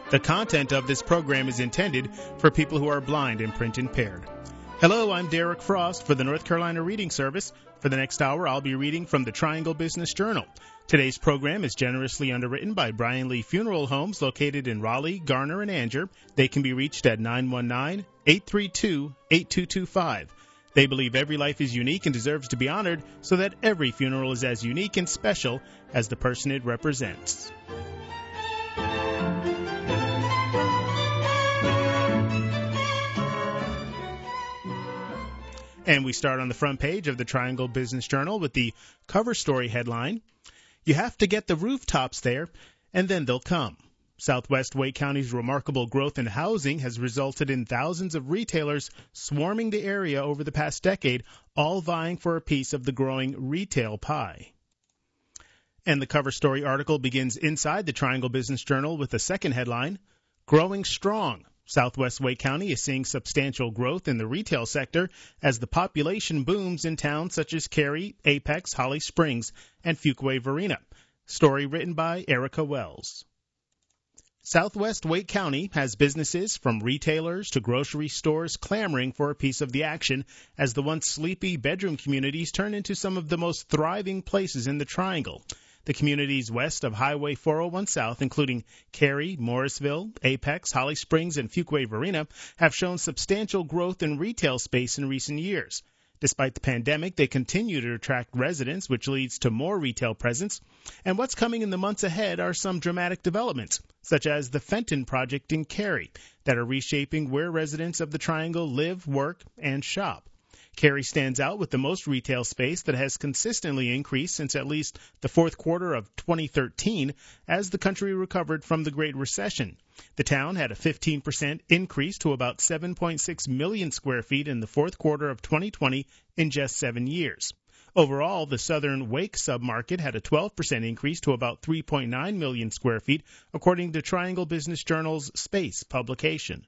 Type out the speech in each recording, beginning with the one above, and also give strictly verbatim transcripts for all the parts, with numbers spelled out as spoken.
The content of this program is intended for people who are blind and print impaired. Hello, I'm Derek Frost for the North Carolina Reading Service. For the next hour, I'll be reading from the Triangle Business Journal. Today's program is generously underwritten by Brian Lee Funeral Homes located in Raleigh, Garner, and Anger. They can be reached at nine one nine, eight three two, eight two two five. They believe every life is unique and deserves to be honored, so that every funeral is as unique and special as the person it represents. And we start on the front page of the Triangle Business Journal with the cover story headline, "You have to get the rooftops there, and then they'll come." Southwest Wake County's remarkable growth in housing has resulted in thousands of retailers swarming the area over the past decade, all vying for a piece of the growing retail pie. And the cover story article begins inside the Triangle Business Journal with the second headline, "Growing Strong. Southwest Wake County is seeing substantial growth in the retail sector as the population booms in towns such as Cary, Apex, Holly Springs, and Fuquay-Varina." Story written by Erica Wells. Southwest Wake County has businesses from retailers to grocery stores clamoring for a piece of the action as the once sleepy bedroom communities turn into some of the most thriving places in the Triangle. The communities west of Highway four oh one South, including Cary, Morrisville, Apex, Holly Springs, and Fuquay-Varina, have shown substantial growth in retail space in recent years. Despite the pandemic, they continue to attract residents, which leads to more retail presence. And what's coming in the months ahead are some dramatic developments, such as the Fenton project in Cary, that are reshaping where residents of the Triangle live, work, and shop. Cary stands out with the most retail space that has consistently increased since at least the fourth quarter of twenty thirteen as the country recovered from the Great Recession. The town had a fifteen percent increase to about seven point six million square feet in the fourth quarter of twenty twenty in just seven years. Overall, the Southern Wake submarket had a twelve percent increase to about three point nine million square feet, according to Triangle Business Journal's Space publication.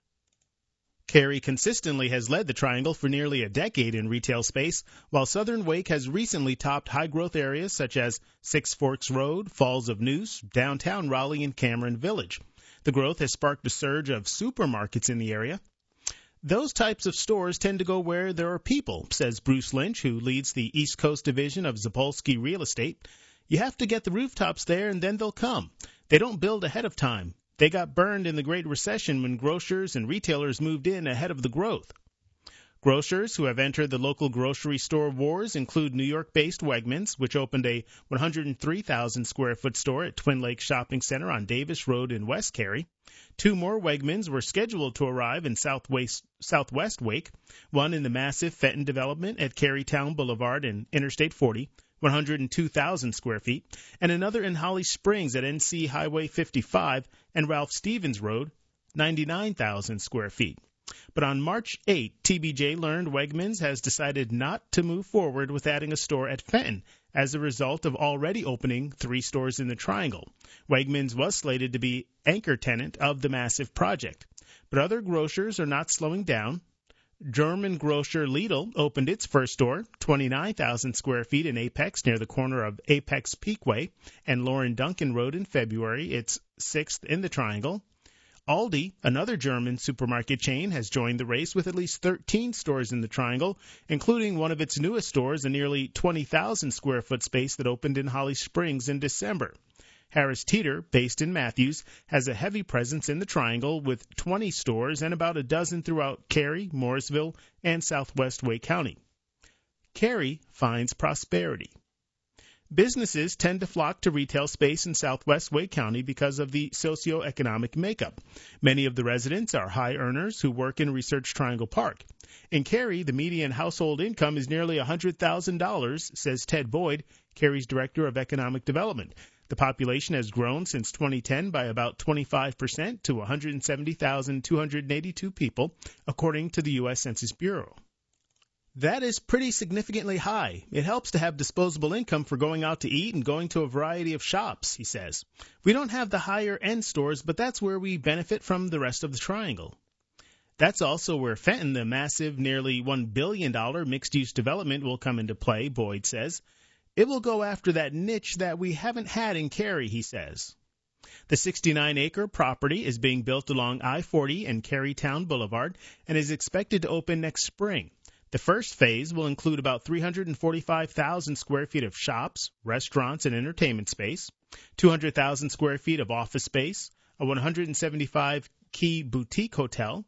Cary consistently has led the Triangle for nearly a decade in retail space, while Southern Wake has recently topped high-growth areas such as Six Forks Road, Falls of Neuse, downtown Raleigh, and Cameron Village. The growth has sparked a surge of supermarkets in the area. "Those types of stores tend to go where there are people," says Bruce Lynch, who leads the East Coast division of Zapolsky Real Estate. "You have to get the rooftops there, and then they'll come. They don't build ahead of time. They got burned in the Great Recession when grocers and retailers moved in ahead of the growth." Grocers who have entered the local grocery store wars include New York-based Wegmans, which opened a one hundred three thousand square foot store at Twin Lakes Shopping Center on Davis Road in West Cary. Two more Wegmans were scheduled to arrive in Southwest, Southwest Wake, one in the massive Fenton development at Carytown Boulevard and Interstate forty, one hundred two thousand square feet, and another in Holly Springs at N C Highway fifty-five and Ralph Stevens Road, ninety-nine thousand square feet. But on March eighth, T B J learned Wegmans has decided not to move forward with adding a store at Fenton as a result of already opening three stores in the Triangle. Wegmans was slated to be anchor tenant of the massive project. But other grocers are not slowing down. German grocer Lidl opened its first store, twenty-nine thousand square feet in Apex near the corner of Apex Peakway and Lauren Duncan Road in February, its sixth in the Triangle. Aldi, another German supermarket chain, has joined the race with at least thirteen stores in the Triangle, including one of its newest stores, a nearly twenty thousand square foot space that opened in Holly Springs in December. Harris Teeter, based in Matthews, has a heavy presence in the Triangle with twenty stores and about a dozen throughout Cary, Morrisville, and Southwest Wake County. Cary finds prosperity. Businesses tend to flock to retail space in Southwest Wake County because of the socioeconomic makeup. Many of the residents are high earners who work in Research Triangle Park. In Cary, the median household income is nearly one hundred thousand dollars, says Ted Boyd, Cary's Director of Economic Development. The population has grown since twenty ten by about twenty-five percent to one hundred seventy thousand two hundred eighty-two people, according to the U S Census Bureau. That is pretty significantly high. It helps to have disposable income for going out to eat and going to a variety of shops, he says. We don't have the higher-end stores, but that's where we benefit from the rest of the Triangle. That's also where Fenton, the massive, nearly one billion dollars mixed-use development, will come into play, Boyd says. It will go after that niche that we haven't had in Cary, he says. The sixty-nine acre property is being built along I forty and Carytown Boulevard and is expected to open next spring. The first phase will include about three hundred forty-five thousand square feet of shops, restaurants, and entertainment space, two hundred thousand square feet of office space, a one hundred seventy-five key boutique hotel,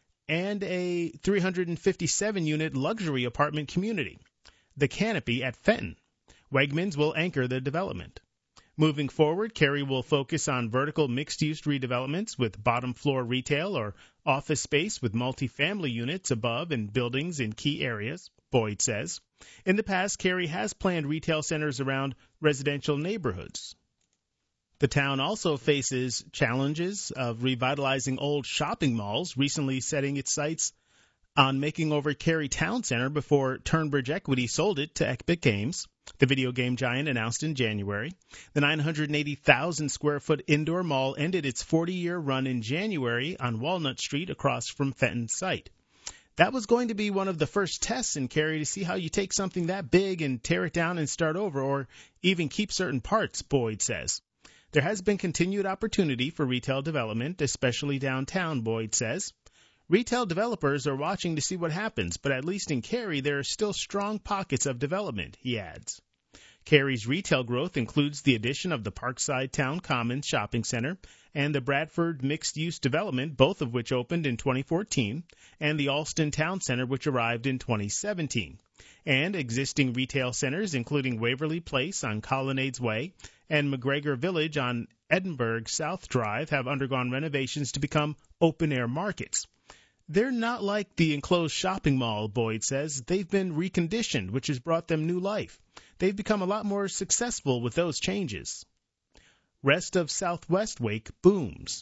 and a three hundred fifty-seven unit luxury apartment community. The Canopy at Fenton. Wegmans will anchor the development. Moving forward, Cary will focus on vertical mixed-use redevelopments with bottom-floor retail or office space with multifamily units above and buildings in key areas, Boyd says. In the past, Cary has planned retail centers around residential neighborhoods. The town also faces challenges of revitalizing old shopping malls, recently setting its sights on making over Cary Town Center before Turnbridge Equity sold it to Epic Games. The video game giant announced in January. The nine hundred eighty thousand square foot indoor mall ended its forty-year run in January on Walnut Street across from Fenton's site. That was going to be one of the first tests in Cary to see how you take something that big and tear it down and start over, or even keep certain parts, Boyd says. There has been continued opportunity for retail development, especially downtown, Boyd says. Retail developers are watching to see what happens, but at least in Cary there are still strong pockets of development, he adds. Cary's retail growth includes the addition of the Parkside Town Commons Shopping Center and the Bradford Mixed-Use Development, both of which opened in twenty fourteen, and the Alston Town Center, which arrived in twenty seventeen. And existing retail centers, including Waverly Place on Colonnades Way and McGregor Village on Edinburgh South Drive, have undergone renovations to become open-air markets. They're not like the enclosed shopping mall, Boyd says. They've been reconditioned, which has brought them new life. They've become a lot more successful with those changes. Rest of Southwest Wake booms.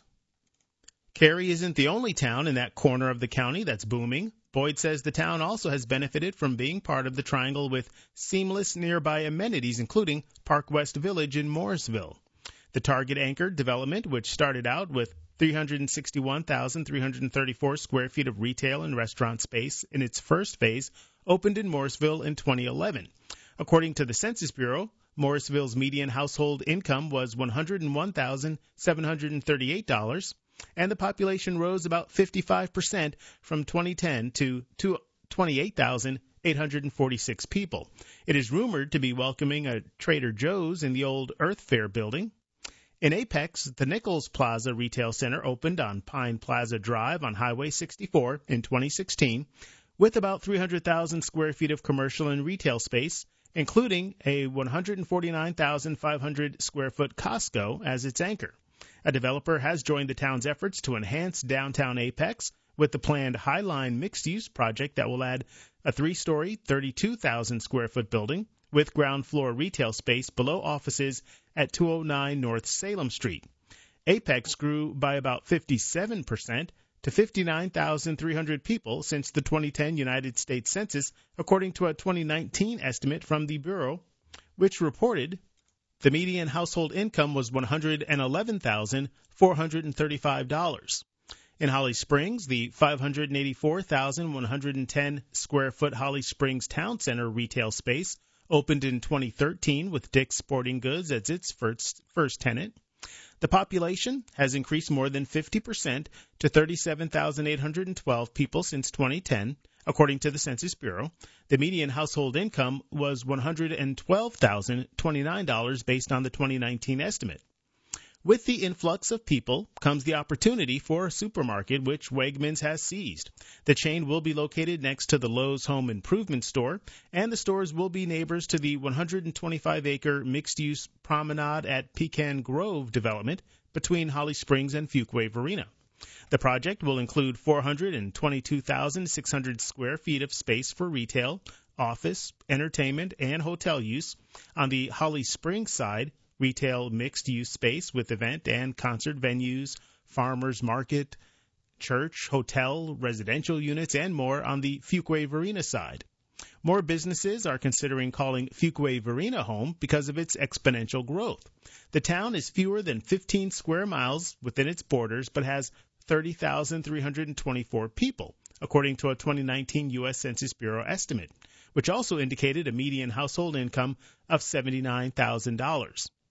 Cary isn't the only town in that corner of the county that's booming. Boyd says the town also has benefited from being part of the triangle with seamless nearby amenities, including Park West Village in Mooresville. The Target-anchored development, which started out with three hundred sixty-one thousand three hundred thirty-four square feet of retail and restaurant space in its first phase, opened in Mooresville in twenty eleven. According to the Census Bureau, Mooresville's median household income was one hundred one thousand seven hundred thirty-eight dollars, and the population rose about fifty-five percent from twenty ten to twenty-eight thousand eight hundred forty-six people. It is rumored to be welcoming a Trader Joe's in the old Earth Fair building. In Apex, the Nichols Plaza Retail Center opened on Pine Plaza Drive on Highway sixty-four in twenty sixteen, with about three hundred thousand square feet of commercial and retail space, including a one hundred forty-nine thousand five hundred square foot Costco as its anchor. A developer has joined the town's efforts to enhance downtown Apex with the planned Highline mixed-use project that will add a three-story, thirty-two thousand square foot building with ground floor retail space below offices at two oh nine North Salem Street. Apex grew by about fifty-seven percent to fifty-nine thousand three hundred people since the twenty ten United States Census, according to a twenty nineteen estimate from the Bureau, which reported the median household income was one hundred eleven thousand four hundred thirty-five dollars. In Holly Springs, the five hundred eighty-four thousand one hundred ten square foot Holly Springs Town Center retail space opened in twenty thirteen with Dick's Sporting Goods as its first, first tenant. The population has increased more than fifty percent to thirty-seven thousand eight hundred twelve people since twenty ten, according to the Census Bureau. The median household income was one hundred twelve thousand twenty-nine dollars based on the twenty nineteen estimate. With the influx of people comes the opportunity for a supermarket, which Wegmans has seized. The chain will be located next to the Lowe's Home Improvement Store, and the stores will be neighbors to the one hundred twenty-five acre mixed-use Promenade at Pecan Grove development between Holly Springs and Fuquay Varina. The project will include four hundred twenty-two thousand six hundred square feet of space for retail, office, entertainment, and hotel use. On the Holly Springs side, retail mixed-use space with event and concert venues, farmers market, church, hotel, residential units, and more on the Fuquay Varina side. More businesses are considering calling Fuquay Varina home because of its exponential growth. The town is fewer than fifteen square miles within its borders, but has thirty thousand three hundred twenty-four people, according to a twenty nineteen U S Census Bureau estimate, which also indicated a median household income of seventy-nine thousand dollars.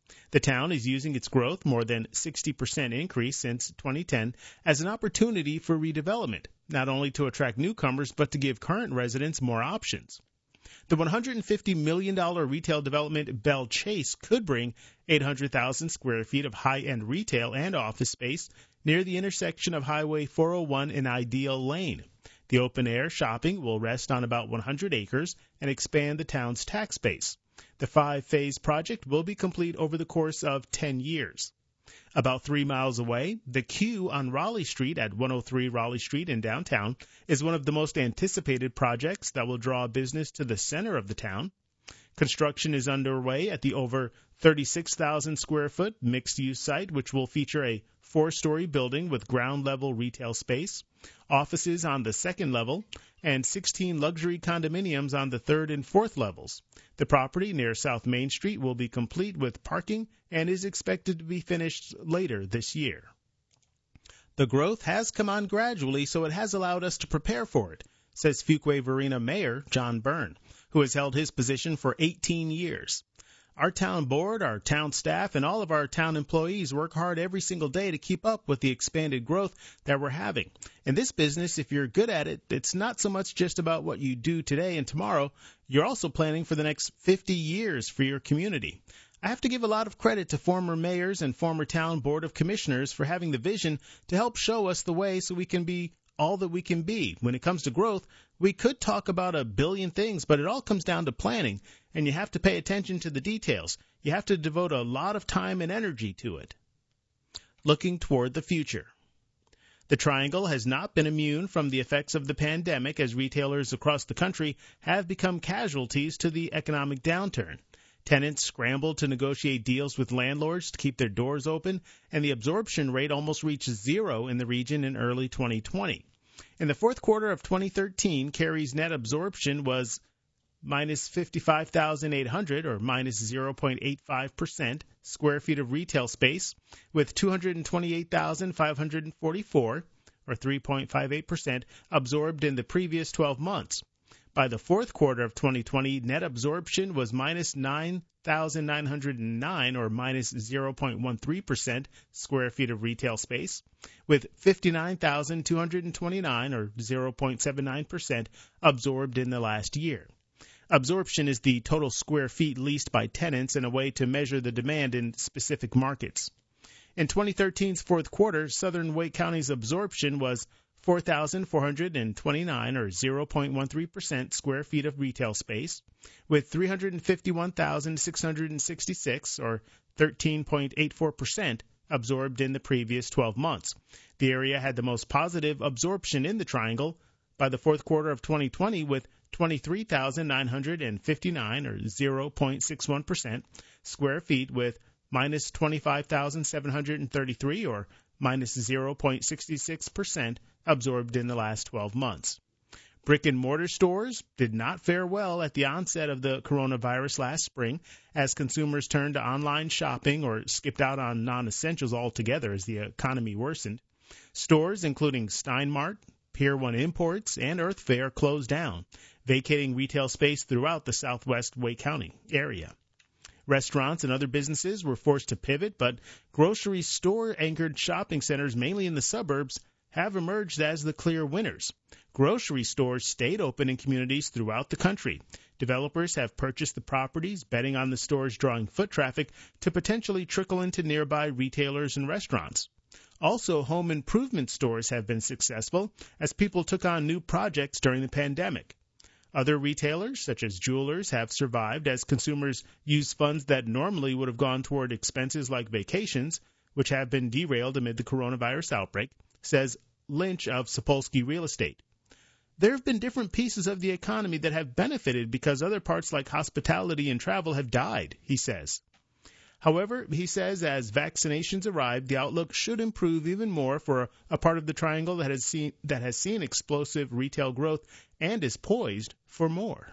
The town is using its growth, more than sixty percent increase since twenty ten, as an opportunity for redevelopment, not only to attract newcomers, but to give current residents more options. The one hundred fifty million dollars retail development Belle Chase could bring eight hundred thousand square feet of high-end retail and office space near the intersection of Highway four oh one and Ideal Lane. The open-air shopping will rest on about one hundred acres and expand the town's tax base. The five-phase project will be complete over the course of ten years. About three miles away, the Q on Raleigh Street at one oh three Raleigh Street in downtown is one of the most anticipated projects that will draw business to the center of the town. Construction is underway at the over thirty-six thousand square foot mixed-use site, which will feature a four-story building with ground-level retail space, offices on the second level, and sixteen luxury condominiums on the third and fourth levels. The property near South Main Street will be complete with parking and is expected to be finished later this year. The growth has come on gradually, so it has allowed us to prepare for it, says Fuquay-Varina Mayor John Byrne, who has held his position for eighteen years. Our town board, our town staff, and all of our town employees work hard every single day to keep up with the expanded growth that we're having. In this business, if you're good at it, it's not so much just about what you do today and tomorrow. You're also planning for the next fifty years for your community. I have to give a lot of credit to former mayors and former town board of commissioners for having the vision to help show us the way so we can be all that we can be. When it comes to growth, we could talk about a billion things, but it all comes down to planning, and you have to pay attention to the details. You have to devote a lot of time and energy to it. Looking toward the future. The Triangle has not been immune from the effects of the pandemic, as retailers across the country have become casualties to the economic downturn. Tenants scrambled to negotiate deals with landlords to keep their doors open, and the absorption rate almost reached zero in the region in early twenty twenty. In the fourth quarter of twenty thirteen, Cary's net absorption was minus fifty-five thousand eight hundred, or minus zero point eight five percent, square feet of retail space, with two hundred twenty-eight thousand five hundred forty-four, or three point five eight percent, absorbed in the previous twelve months. By the fourth quarter of twenty twenty, net absorption was minus nine thousand nine hundred nine, or minus zero point one three percent, square feet of retail space, with fifty-nine thousand two hundred twenty-nine, or zero point seven nine percent, absorbed in the last year. Absorption is the total square feet leased by tenants and a way to measure the demand in specific markets. In twenty thirteen's fourth quarter, Southern Wake County's absorption was four thousand four hundred twenty-nine, or zero point one three percent, square feet of retail space, with three hundred fifty-one thousand six hundred sixty-six, or thirteen point eight four percent, absorbed in the previous twelve months. The area had the most positive absorption in the Triangle by the fourth quarter of twenty twenty, with twenty-three thousand nine hundred fifty-nine, or zero point six one percent, square feet, with minus twenty-five thousand seven hundred thirty-three, or minus zero point six six percent, absorbed in the last twelve months. Brick-and-mortar stores did not fare well at the onset of the coronavirus last spring, as consumers turned to online shopping or skipped out on non-essentials altogether as the economy worsened. Stores including Steinmart, Pier one Imports, and Earth Fare closed down, vacating retail space throughout the southwest Wake County area. Restaurants and other businesses were forced to pivot, but grocery store-anchored shopping centers, mainly in the suburbs, have emerged as the clear winners. Grocery stores stayed open in communities throughout the country. Developers have purchased the properties, betting on the stores drawing foot traffic to potentially trickle into nearby retailers and restaurants. Also, home improvement stores have been successful as people took on new projects during the pandemic. Other retailers, such as jewelers, have survived as consumers use funds that normally would have gone toward expenses like vacations, which have been derailed amid the coronavirus outbreak, says Lynch of Sapolsky Real Estate. There have been different pieces of the economy that have benefited because other parts like hospitality and travel have died, he says. However, he says as vaccinations arrive, the outlook should improve even more for a part of the Triangle that has seen that has seen explosive retail growth and is poised for more.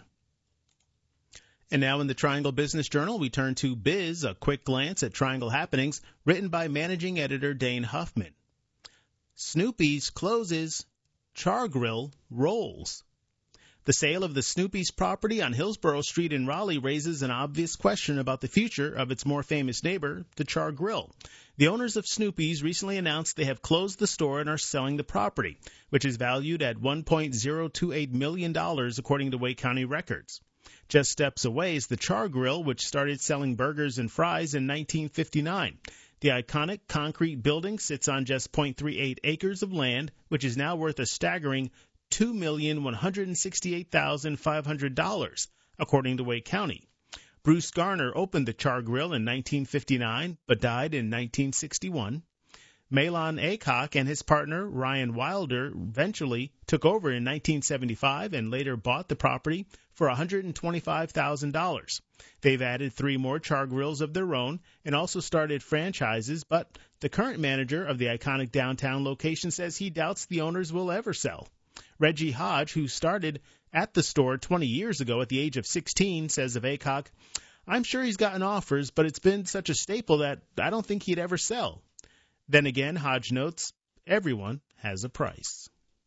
And now in the Triangle Business Journal, we turn to Biz, a quick glance at Triangle happenings, written by managing editor Dane Huffman. Snoopy's closes, Char Grill rolls. The sale of the Snoopy's property on Hillsborough Street in Raleigh raises an obvious question about the future of its more famous neighbor, the Char Grill. The owners of Snoopy's recently announced they have closed the store and are selling the property, which is valued at one point zero two eight million dollars according to Wake County records. Just steps away is the Char Grill, which started selling burgers and fries in nineteen fifty-nine. The iconic concrete building sits on just zero point three eight acres of land, which is now worth a staggering two million one hundred sixty-eight thousand five hundred dollars, according to Wake County. Bruce Garner opened the Char Grill in nineteen fifty-nine, but died in nineteen sixty-one. Malon Aycock and his partner, Ryan Wilder, eventually took over in nineteen seventy-five and later bought the property for one hundred twenty-five thousand dollars. They've added three more Char Grills of their own and also started franchises, but the current manager of the iconic downtown location says he doubts the owners will ever sell. Reggie Hodge, who started at the store twenty years ago at the age of sixteen, says of Aycock, "I'm sure he's gotten offers, but it's been such a staple that I don't think he'd ever sell." Then again, Hodge notes, everyone has a price.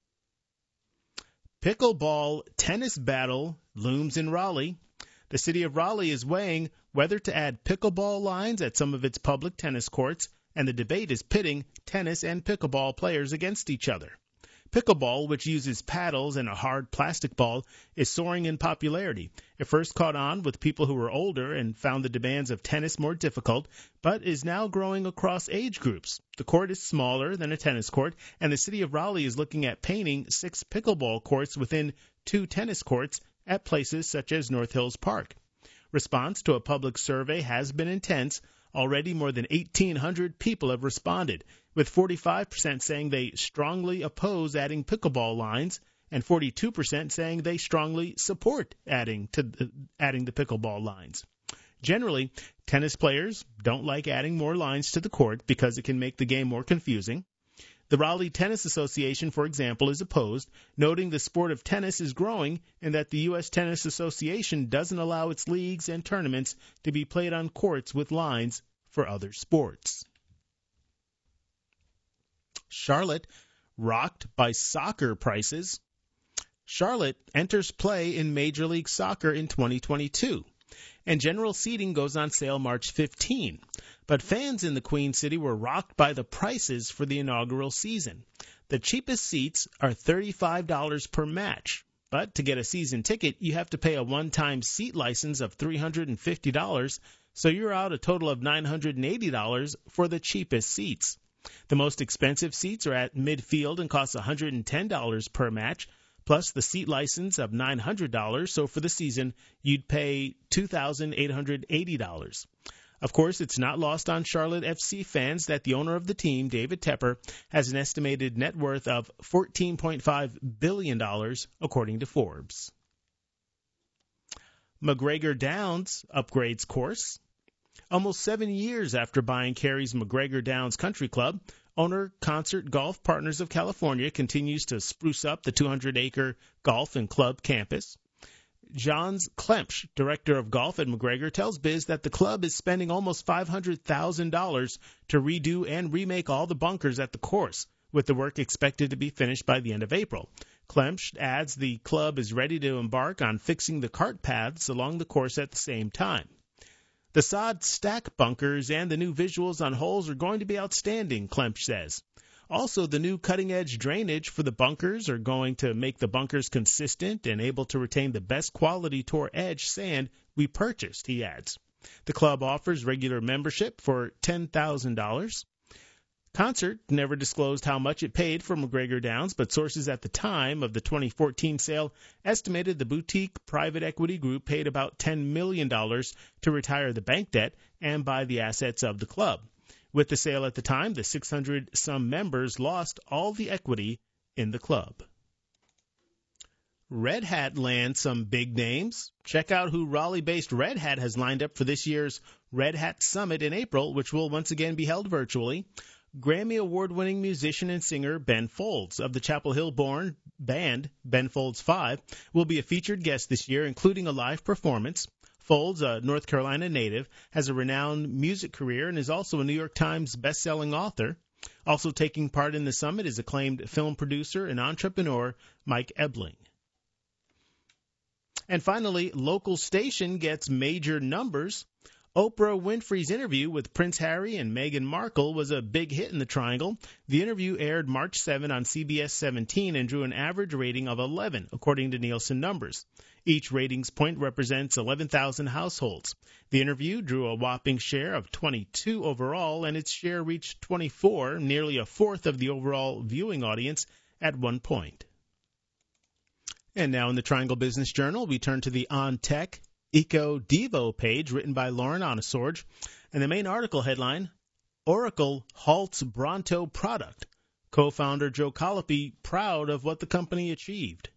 Pickleball tennis battle looms in Raleigh. The city of Raleigh is weighing whether to add pickleball lines at some of its public tennis courts, and the debate is pitting tennis and pickleball players against each other. Pickleball, which uses paddles and a hard plastic ball, is soaring in popularity. It first caught on with people who were older and found the demands of tennis more difficult, but is now growing across age groups. The court is smaller than a tennis court, and the city of Raleigh is looking at painting six pickleball courts within two tennis courts at places such as North Hills Park. Response to a public survey has been intense. Already more than eighteen hundred people have responded, with forty-five percent saying they strongly oppose adding pickleball lines and forty-two percent saying they strongly support adding to uh, adding the pickleball lines. Generally, tennis players don't like adding more lines to the court because it can make the game more confusing. The Raleigh Tennis Association, for example, is opposed, noting the sport of tennis is growing and that the U S Tennis Association doesn't allow its leagues and tournaments to be played on courts with lines for other sports. Charlotte rocked by soccer prices. Charlotte enters play in Major League Soccer in twenty twenty-two, and general seating goes on sale March fifteenth. But fans in the Queen City were rocked by the prices for the inaugural season. The cheapest seats are thirty-five dollars per match, but to get a season ticket, you have to pay a one-time seat license of three hundred fifty dollars, so you're out a total of nine hundred eighty dollars for the cheapest seats. The most expensive seats are at midfield and cost one hundred ten dollars per match, plus the seat license of nine hundred dollars, so for the season, you'd pay two thousand eight hundred eighty dollars. Of course, it's not lost on Charlotte F C fans that the owner of the team, David Tepper, has an estimated net worth of fourteen point five billion dollars, according to Forbes. McGregor Downs upgrades course. Almost seven years after buying Carey's McGregor Downs Country Club, owner Concert Golf Partners of California continues to spruce up the two hundred acre golf and club campus. Johns Klemsch, director of golf at McGregor, tells Biz that the club is spending almost five hundred thousand dollars to redo and remake all the bunkers at the course, with the work expected to be finished by the end of April. Klemsch adds the club is ready to embark on fixing the cart paths along the course at the same time. The sod stack bunkers and the new visuals on holes are going to be outstanding, Klemsch says. Also, the new cutting-edge drainage for the bunkers are going to make the bunkers consistent and able to retain the best quality Tour Edge sand we purchased, he adds. The club offers regular membership for ten thousand dollars. Concert never disclosed how much it paid for McGregor Downs, but sources at the time of the twenty fourteen sale estimated the boutique private equity group paid about ten million dollars to retire the bank debt and buy the assets of the club. With the sale at the time, the six hundred some members lost all the equity in the club. Red Hat lands some big names. Check out who Raleigh-based Red Hat has lined up for this year's Red Hat Summit in April, which will once again be held virtually. Grammy Award-winning musician and singer Ben Folds of the Chapel Hill-born band Ben Folds Five will be a featured guest this year, including a live performance. Folds, a North Carolina native, has a renowned music career and is also a New York Times best-selling author. Also taking part in the summit is acclaimed film producer and entrepreneur Mike Ebling. And finally, local station gets major numbers. Oprah Winfrey's interview with Prince Harry and Meghan Markle was a big hit in the Triangle. The interview aired March seventh on C B S seventeen and drew an average rating of eleven, according to Nielsen numbers. Each ratings point represents eleven thousand households. The interview drew a whopping share of twenty-two overall, and its share reached twenty-four, nearly a fourth of the overall viewing audience at one point. And now in the Triangle Business Journal, we turn to the On Tech Eco Devo page written by Lauren Onesorge, and the main article headline, Oracle halts Bronto product. Co-founder Joe Colopy proud of what the company achieved.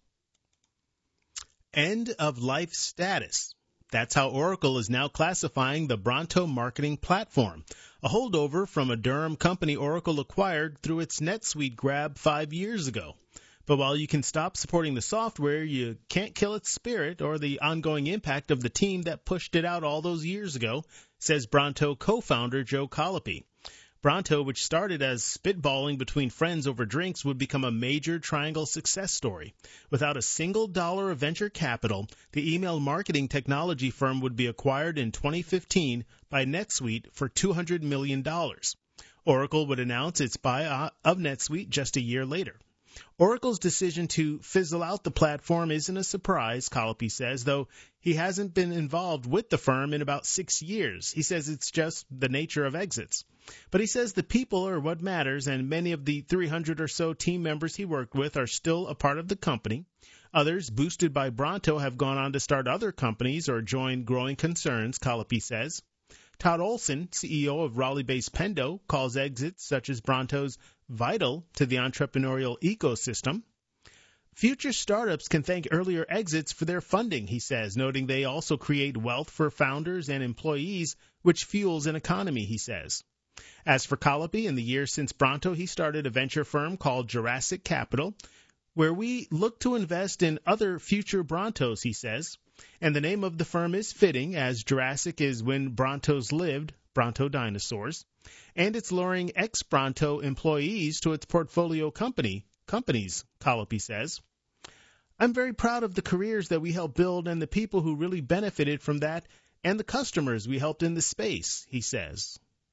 End of life status. That's how Oracle is now classifying the Bronto marketing platform, a holdover from a Durham company Oracle acquired through its NetSuite grab five years ago. But while you can stop supporting the software, you can't kill its spirit or the ongoing impact of the team that pushed it out all those years ago, says Bronto co-founder Joe Colopy. Bronto, which started as spitballing between friends over drinks, would become a major Triangle success story. Without a single dollar of venture capital, the email marketing technology firm would be acquired in twenty fifteen by NetSuite for two hundred million dollars. Oracle would announce its buyout of NetSuite just a year later. Oracle's decision to fizzle out the platform isn't a surprise, Colopy says, though he hasn't been involved with the firm in about six years. He says it's just the nature of exits. But he says the people are what matters, and many of the three hundred or so team members he worked with are still a part of the company. Others, boosted by Bronto, have gone on to start other companies or join growing concerns, Colopy says. Todd Olson, C E O of Raleigh-based Pendo, calls exits such as Bronto's vital to the entrepreneurial ecosystem. Future startups can thank earlier exits for their funding, he says, noting they also create wealth for founders and employees, which fuels an economy, he says. As for Colopy, in the years since Bronto, he started a venture firm called Jurassic Capital, where we look to invest in other future Brontos, he says. And the name of the firm is fitting, as Jurassic is when Brontos lived, Bronto dinosaurs, and it's luring ex-Bronto employees to its portfolio company, companies, Colopy says. I'm very proud of the careers that we helped build and the people who really benefited from that and the customers we helped in the space, he says.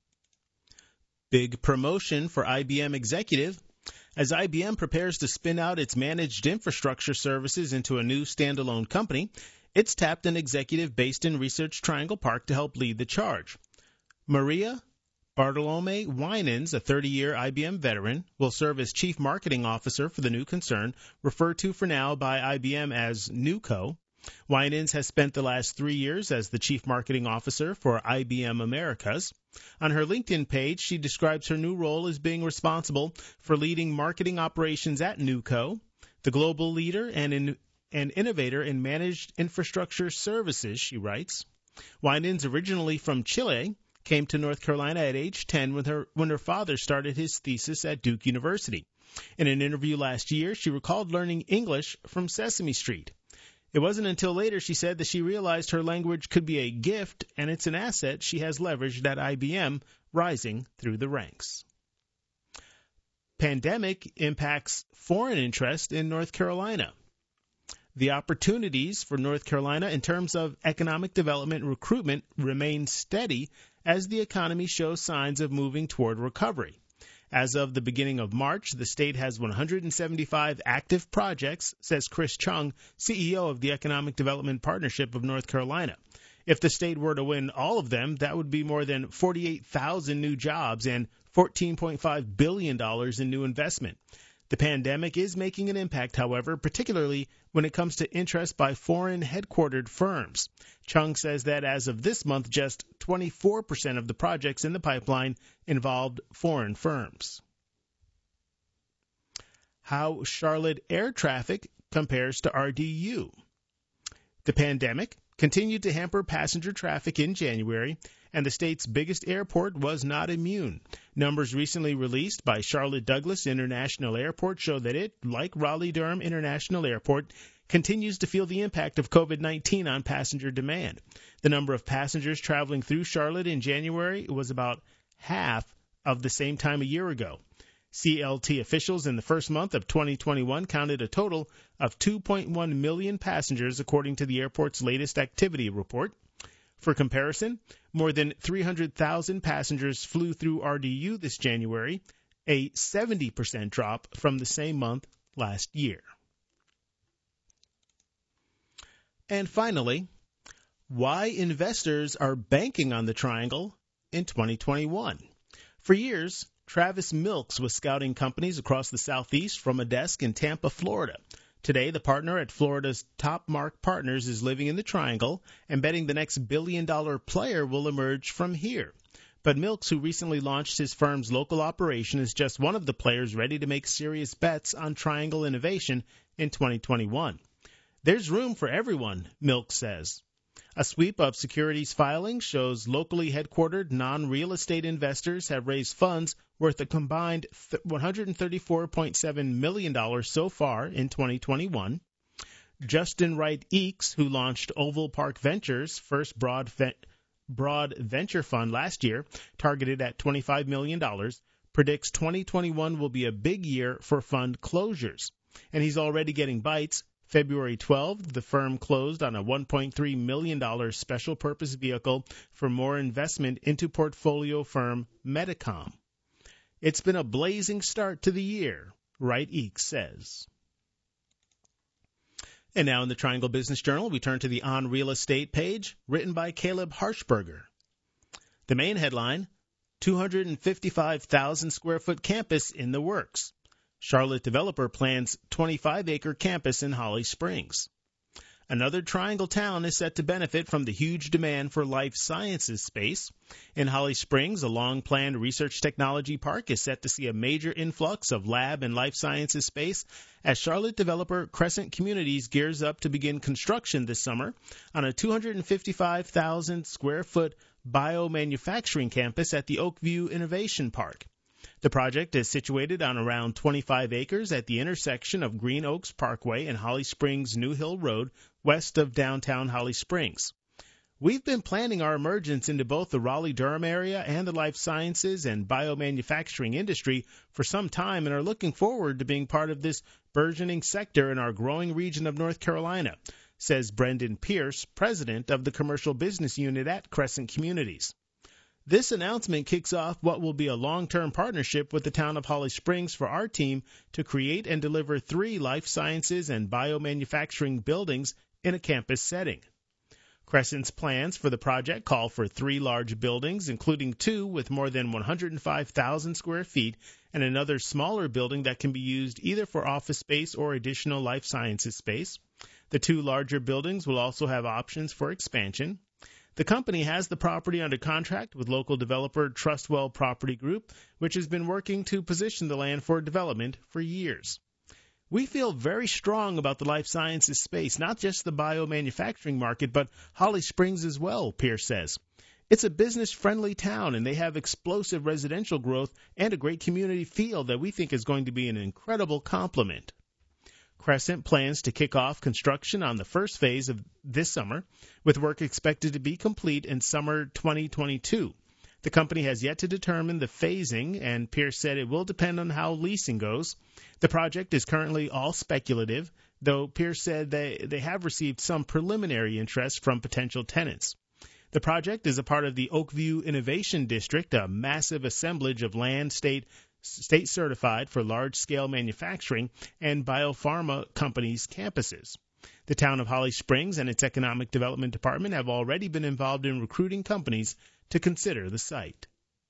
Big promotion for I B M executive. As I B M prepares to spin out its managed infrastructure services into a new standalone company, it's tapped an executive based in Research Triangle Park to help lead the charge. Maria Bartolome Winans, a thirty-year I B M veteran, will serve as Chief Marketing Officer for the new concern, referred to for now by I B M as NewCo. Winans has spent the last three years as the Chief Marketing Officer for I B M Americas. On her LinkedIn page, she describes her new role as being responsible for leading marketing operations at NewCo, the global leader and in an innovator in managed infrastructure services, she writes. Winans, originally from Chile, came to North Carolina at age ten when her, when her father started his thesis at Duke University. In an interview last year, she recalled learning English from Sesame Street. It wasn't until later, she said, that she realized her language could be a gift, and it's an asset she has leveraged at I B M, rising through the ranks. Pandemic impacts foreign interest in North Carolina. The opportunities for North Carolina in terms of economic development and recruitment remain steady as the economy shows signs of moving toward recovery. As of the beginning of March, the state has one hundred seventy-five active projects, says Chris Chung, C E O of the Economic Development Partnership of North Carolina. If the state were to win all of them, that would be more than forty-eight thousand new jobs and fourteen point five billion dollars in new investment. The pandemic is making an impact, however, particularly when it comes to interest by foreign headquartered firms. Chung says that as of this month, just twenty-four percent of the projects in the pipeline involved foreign firms. How Charlotte air traffic compares to R D U. The pandemic continued to hamper passenger traffic in January, and the state's biggest airport was not immune. Numbers recently released by Charlotte Douglas International Airport show that it, like Raleigh-Durham International Airport, continues to feel the impact of COVID nineteen on passenger demand. The number of passengers traveling through Charlotte in January was about half of the same time a year ago. C L T officials in the first month of twenty twenty-one counted a total of two point one million passengers, according to the airport's latest activity report. For comparison, more than three hundred thousand passengers flew through R D U this January, a seventy percent drop from the same month last year. And finally, why investors are banking on the Triangle in twenty twenty-one. For years, Travis Milks was scouting companies across the Southeast from a desk in Tampa, Florida. Today, the partner at Florida's Top Mark Partners is living in the Triangle and betting the next billion-dollar player will emerge from here. But Milks, who recently launched his firm's local operation, is just one of the players ready to make serious bets on Triangle innovation in twenty twenty-one. There's room for everyone, Milks says. A sweep of securities filings shows locally headquartered non-real estate investors have raised funds worth a combined one hundred thirty-four point seven million dollars so far in twenty twenty-one. Justin Wright Eakes, who launched Oval Park Ventures' first broad, ve- broad venture fund last year, targeted at twenty-five million dollars, predicts twenty twenty-one will be a big year for fund closures. And he's already getting bites. February twelfth, the firm closed on a one point three million dollars special purpose vehicle for more investment into portfolio firm Medicom. It's been a blazing start to the year, Wright Eakes says. And now in the Triangle Business Journal, we turn to the On Real Estate page, written by Caleb Harshberger. The main headline, two hundred fifty-five thousand square foot campus in the works. Charlotte developer plans twenty-five acre campus in Holly Springs. Another Triangle town is set to benefit from the huge demand for life sciences space. In Holly Springs, a long-planned research technology park is set to see a major influx of lab and life sciences space as Charlotte developer Crescent Communities gears up to begin construction this summer on a two hundred fifty-five thousand square foot biomanufacturing campus at the Oakview Innovation Park. The project is situated on around twenty-five acres at the intersection of Green Oaks Parkway and Holly Springs New Hill Road, west of downtown Holly Springs. We've been planning our emergence into both the Raleigh-Durham area and the life sciences and biomanufacturing industry for some time and are looking forward to being part of this burgeoning sector in our growing region of North Carolina, says Brendan Pierce, president of the commercial business unit at Crescent Communities. This announcement kicks off what will be a long-term partnership with the town of Holly Springs for our team to create and deliver three life sciences and biomanufacturing buildings in a campus setting. Crescent's plans for the project call for three large buildings, including two with more than one hundred five thousand square feet and another smaller building that can be used either for office space or additional life sciences space. The two larger buildings will also have options for expansion. The company has the property under contract with local developer Trustwell Property Group, which has been working to position the land for development for years. We feel very strong about the life sciences space, not just the biomanufacturing market, but Holly Springs as well, Pierce says. It's a business-friendly town, and they have explosive residential growth and a great community feel that we think is going to be an incredible complement. Crescent plans to kick off construction on the first phase of this summer, with work expected to be complete in summer twenty twenty-two. The company has yet to determine the phasing, and Pierce said it will depend on how leasing goes. The project is currently all speculative, though Pierce said they, they have received some preliminary interest from potential tenants. The project is a part of the Oakview Innovation District, a massive assemblage of land, state, state certified for large-scale manufacturing and biopharma companies' campuses. The town of Holly Springs and its Economic Development Department have already been involved in recruiting companies to consider the site.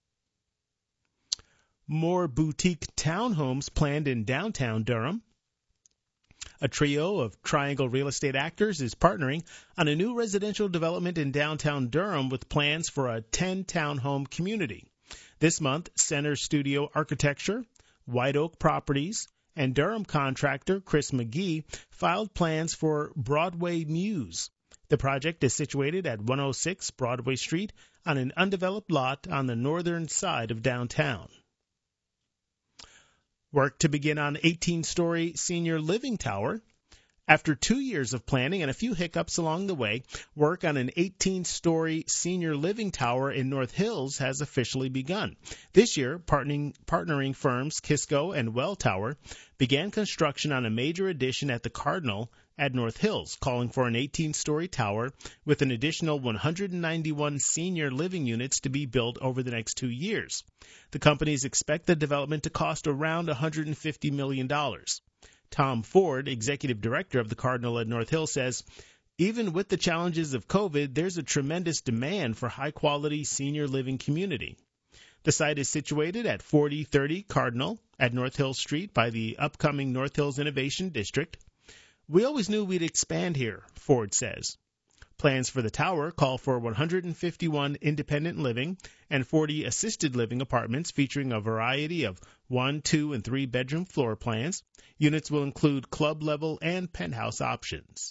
More boutique townhomes planned in downtown Durham. A trio of Triangle real estate actors is partnering on a new residential development in downtown Durham with plans for a ten-townhome community. This month, Center Studio Architecture, White Oak Properties, and Durham contractor Chris McGee filed plans for Broadway Muse. The project is situated at one oh six Broadway Street on an undeveloped lot on the northern side of downtown. Work to begin on eighteen-story senior living tower. After two years of planning and a few hiccups along the way, work on an eighteen-story senior living tower in North Hills has officially begun. This year, partnering, partnering firms Kisco and Welltower began construction on a major addition at the Cardinal at North Hills, calling for an eighteen-story tower with an additional one hundred ninety-one senior living units to be built over the next two years. The companies expect the development to cost around one hundred fifty million dollars. Tom Ford, executive director of the Cardinal at North Hills, says, even with the challenges of COVID, there's a tremendous demand for high-quality senior living community. The site is situated at forty thirty Cardinal at North Hills Street by the upcoming North Hills Innovation District. We always knew we'd expand here, Ford says. Plans for the tower call for one hundred fifty-one independent living and forty assisted living apartments featuring a variety of one, two, and three bedroom floor plans. Units will include club level and penthouse options.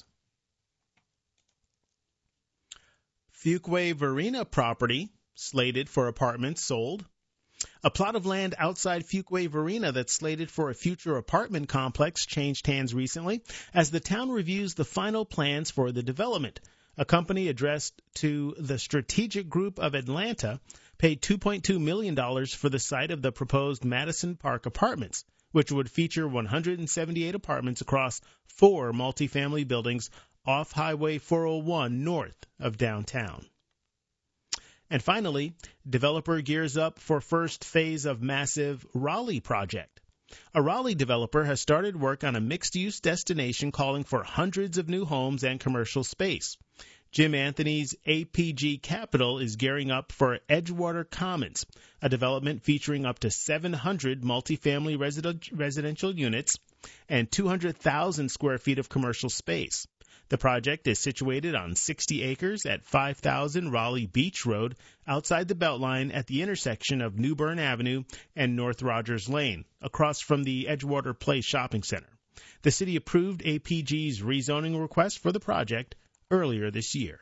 Fuquay Varina property slated for apartments sold. A plot of land outside Fuquay Varina that's slated for a future apartment complex changed hands recently as the town reviews the final plans for the development. A company addressed to the Strategic Group of Atlanta paid two point two million dollars for the site of the proposed Madison Park Apartments, which would feature one hundred seventy-eight apartments across four multifamily buildings off Highway four oh one north of downtown. And finally, developer gears up for first phase of massive Raleigh project. A Raleigh developer has started work on a mixed-use destination calling for hundreds of new homes and commercial space. Jim Anthony's A P G Capital is gearing up for Edgewater Commons, a development featuring up to seven hundred multifamily resident- residential units and two hundred thousand square feet of commercial space. The project is situated on sixty acres at five thousand Raleigh Beach Road outside the Beltline at the intersection of New Bern Avenue and North Rogers Lane, across from the Edgewater Place Shopping Center. The city approved A P G's rezoning request for the project earlier this year.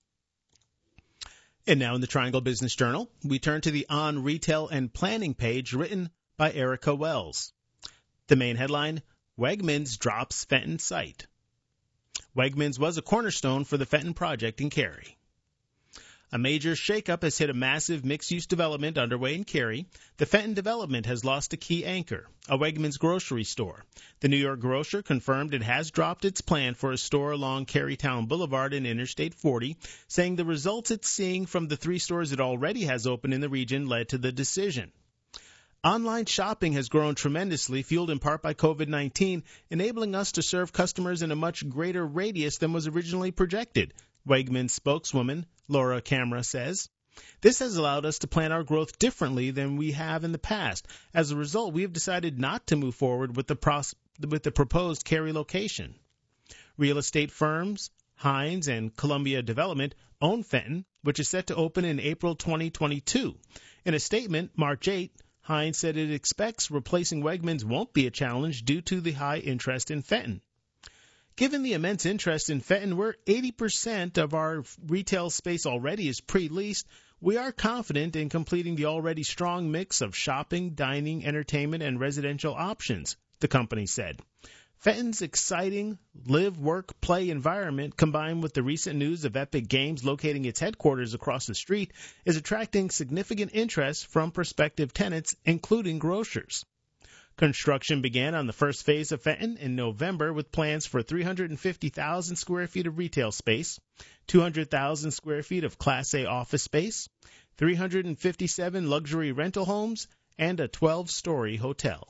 And now in the Triangle Business Journal, we turn to the On Retail and Planning page written by Erica Wells. The main headline, Wegmans drops Fenton site. Wegmans was a cornerstone for the Fenton project in Cary. A major shakeup has hit a massive mixed-use development underway in Cary. The Fenton development has lost a key anchor, a Wegmans grocery store. The New York grocer confirmed it has dropped its plan for a store along Carytown Boulevard and Interstate forty, saying the results it's seeing from the three stores it already has open in the region led to the decision. Online shopping has grown tremendously, fueled in part by COVID nineteen, enabling us to serve customers in a much greater radius than was originally projected, Wegmans spokeswoman Laura Camera says. This has allowed us to plan our growth differently than we have in the past. As a result, we have decided not to move forward with the, pros- with the proposed Cary location. Real estate firms Hines and Columbia Development own Fenton, which is set to open in April twenty twenty-two. In a statement, March eighth, Hines said it expects replacing Wegmans won't be a challenge due to the high interest in Fenton. Given the immense interest in Fenton, where eighty percent of our retail space already is pre-leased, we are confident in completing the already strong mix of shopping, dining, entertainment, and residential options, the company said. Fenton's exciting live, work, play environment, combined with the recent news of Epic Games locating its headquarters across the street, is attracting significant interest from prospective tenants, including grocers. Construction began on the first phase of Fenton in November with plans for three hundred fifty thousand square feet of retail space, two hundred thousand square feet of Class A office space, three hundred fifty-seven luxury rental homes, and a twelve-story hotel.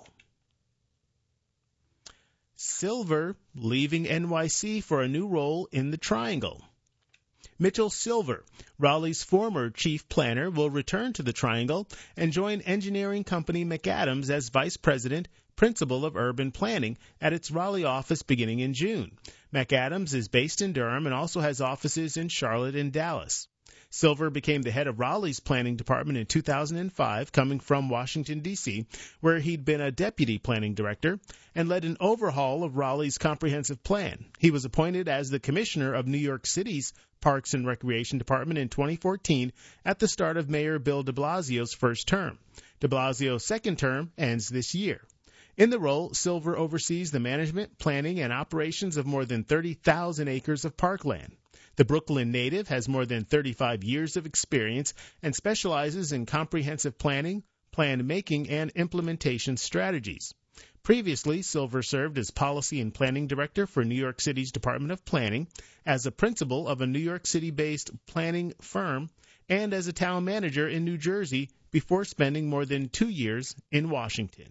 Silver leaving N Y C for a new role in the Triangle. Mitchell Silver, Raleigh's former chief planner, will return to the Triangle and join engineering company McAdams as vice president, principal of urban planning at its Raleigh office beginning in June. McAdams is based in Durham and also has offices in Charlotte and Dallas. Silver became the head of Raleigh's planning department in two thousand five, coming from Washington, D C, where he'd been a deputy planning director, and led an overhaul of Raleigh's comprehensive plan. He was appointed as the commissioner of New York City's Parks and Recreation Department in twenty fourteen at the start of Mayor Bill de Blasio's first term. De Blasio's second term ends this year. In the role, Silver oversees the management, planning, and operations of more than thirty thousand acres of parkland. The Brooklyn native has more than thirty-five years of experience and specializes in comprehensive planning, plan making, and implementation strategies. Previously, Silver served as Policy and Planning Director for New York City's Department of Planning, as a principal of a New York City-based planning firm, and as a town manager in New Jersey before spending more than two years in Washington.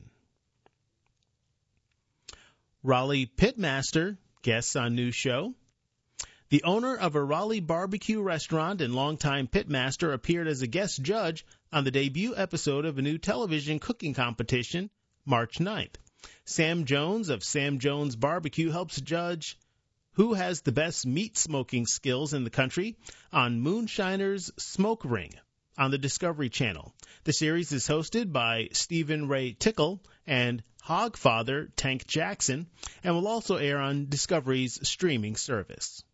Raleigh pitmaster guests on new show. The owner of a Raleigh barbecue restaurant and longtime pitmaster appeared as a guest judge on the debut episode of a new television cooking competition, March ninth. Sam Jones of Sam Jones Barbecue helps judge who has the best meat smoking skills in the country on Moonshiner's Smoke Ring on the Discovery Channel. The series is hosted by Stephen Ray Tickle and Hogfather Tank Jackson and will also air on Discovery's streaming service.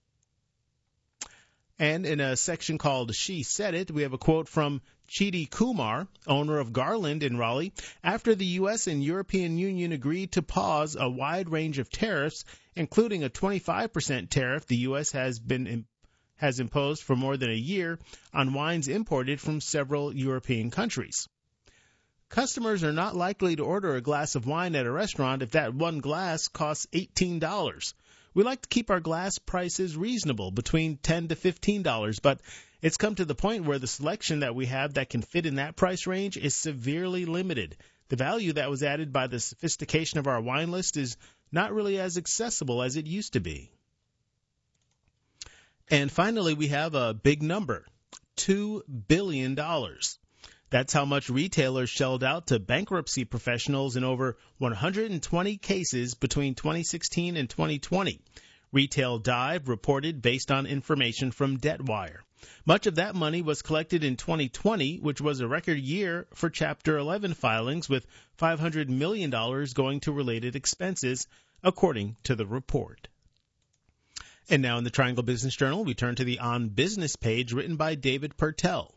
And in a section called She Said It, we have a quote from Chidi Kumar, owner of Garland in Raleigh. After the U S and European Union agreed to pause a wide range of tariffs, including a twenty-five percent tariff the U S has been has imposed for more than a year on wines imported from several European countries. Customers are not likely to order a glass of wine at a restaurant if that one glass costs eighteen dollars. We like to keep our glass prices reasonable, between ten dollars to fifteen dollars, but it's come to the point where the selection that we have that can fit in that price range is severely limited. The value that was added by the sophistication of our wine list is not really as accessible as it used to be. And finally, we have a big number, two billion dollars. That's how much retailers shelled out to bankruptcy professionals in over one hundred twenty cases between twenty sixteen and twenty twenty. Retail Dive reported based on information from DebtWire. Much of that money was collected in twenty twenty, which was a record year for Chapter eleven filings, with five hundred million dollars going to related expenses, according to the report. And now in the Triangle Business Journal, we turn to the On Business page written by David Pertel.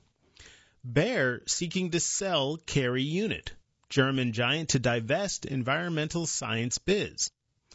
Bayer seeking to sell Carey unit. German giant to divest environmental science biz.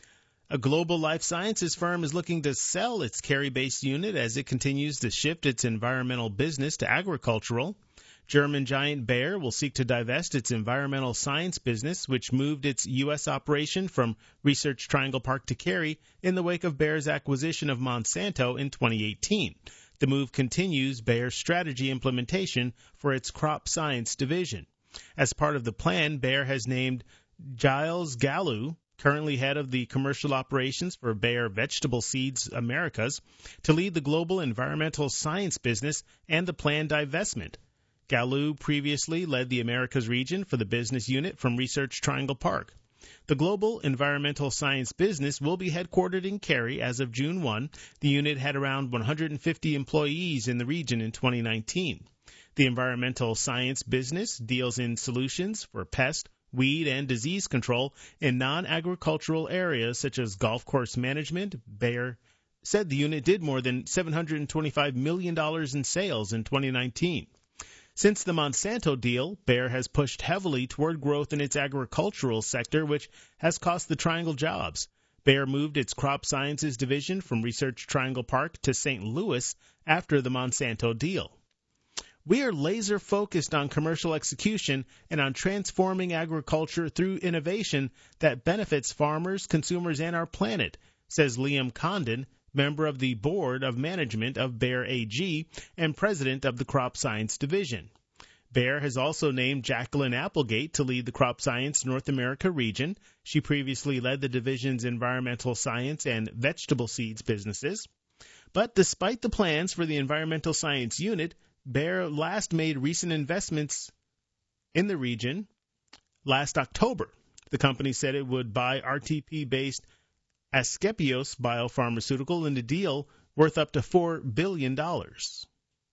A global life sciences firm is looking to sell its Carey-based unit as it continues to shift its environmental business to agricultural. German giant Bayer will seek to divest its environmental science business, which moved its U S operation from Research Triangle Park to Carey in the wake of Bayer's acquisition of Monsanto in twenty eighteen. The move continues Bayer's strategy implementation for its crop science division. As part of the plan, Bayer has named Giles Gallu, currently head of the commercial operations for Bayer Vegetable Seeds Americas, to lead the global environmental science business and the planned divestment. Gallu previously led the Americas region for the business unit from Research Triangle Park. The global environmental science business will be headquartered in Carey as of June first. The unit had around one hundred fifty employees in the region in twenty nineteen. The environmental science business deals in solutions for pest, weed, and disease control in non-agricultural areas such as golf course management. Bayer said the unit did more than seven hundred twenty-five million dollars in sales in twenty nineteen. Since the Monsanto deal, Bayer has pushed heavily toward growth in its agricultural sector, which has cost the Triangle jobs. Bayer moved its crop sciences division from Research Triangle Park to Saint Louis after the Monsanto deal. We are laser-focused on commercial execution and on transforming agriculture through innovation that benefits farmers, consumers, and our planet, says Liam Condon, member of the Board of Management of Bayer A G and president of the Crop Science Division. Bayer has also named Jacqueline Applegate to lead the Crop Science North America region. She previously led the division's environmental science and vegetable seeds businesses. But despite the plans for the environmental science unit, Bayer last made recent investments in the region last October. The company said it would buy R T P-based Asclepios Biopharmaceutical in a deal worth up to four billion dollars.